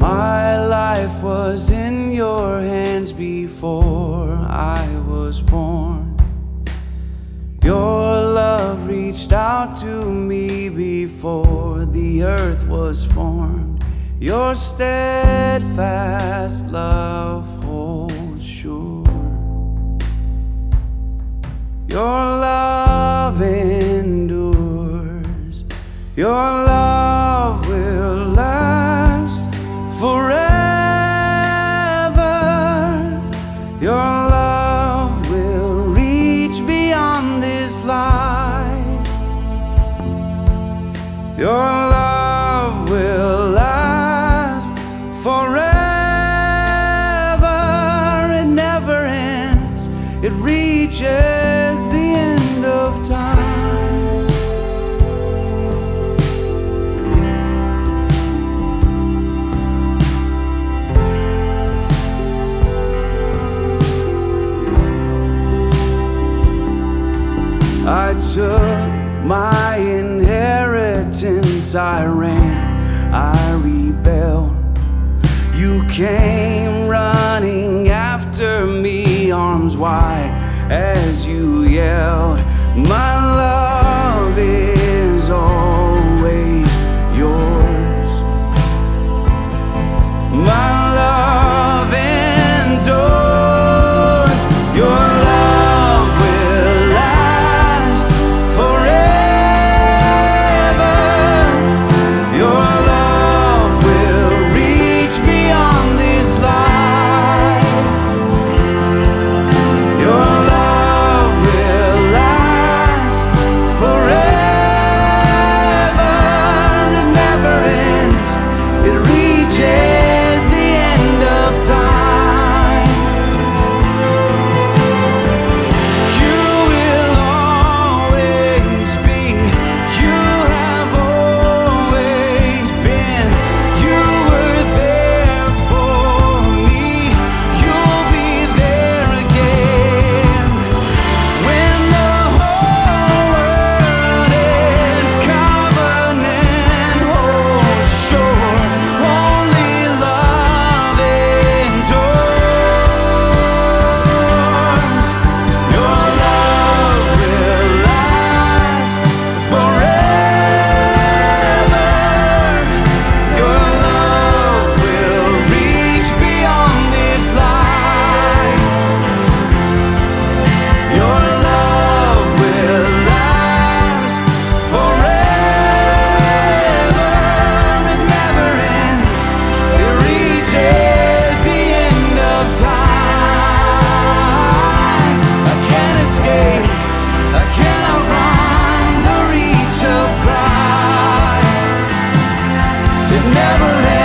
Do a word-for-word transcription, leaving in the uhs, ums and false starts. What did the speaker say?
My life was in your hands before I was born. Your love reached out to me before the earth was formed. Your steadfast love holds sure. Your love endures. Your love will last forever. Your love will reach beyond this life. Your love will last forever. It never ends. It reaches the end of time. I took my inheritance, I ran, I rebelled. You came running after me, arms wide, as you yelled. My love is always yours. My love endures. Your love will last forever. Your love will reach beyond this life. Your love will last forever. It never ends. It reaches the end of time. You will always be. You have always been. You were there for me. You'll be there again. When the whole world is covenant, hold sure. Only love endures. Your love will last forever. Your love will reach beyond this life. Your love will last forever. It never ends. It reaches the end of time. I can't escape. I cannot run the reach of Christ. It never ends.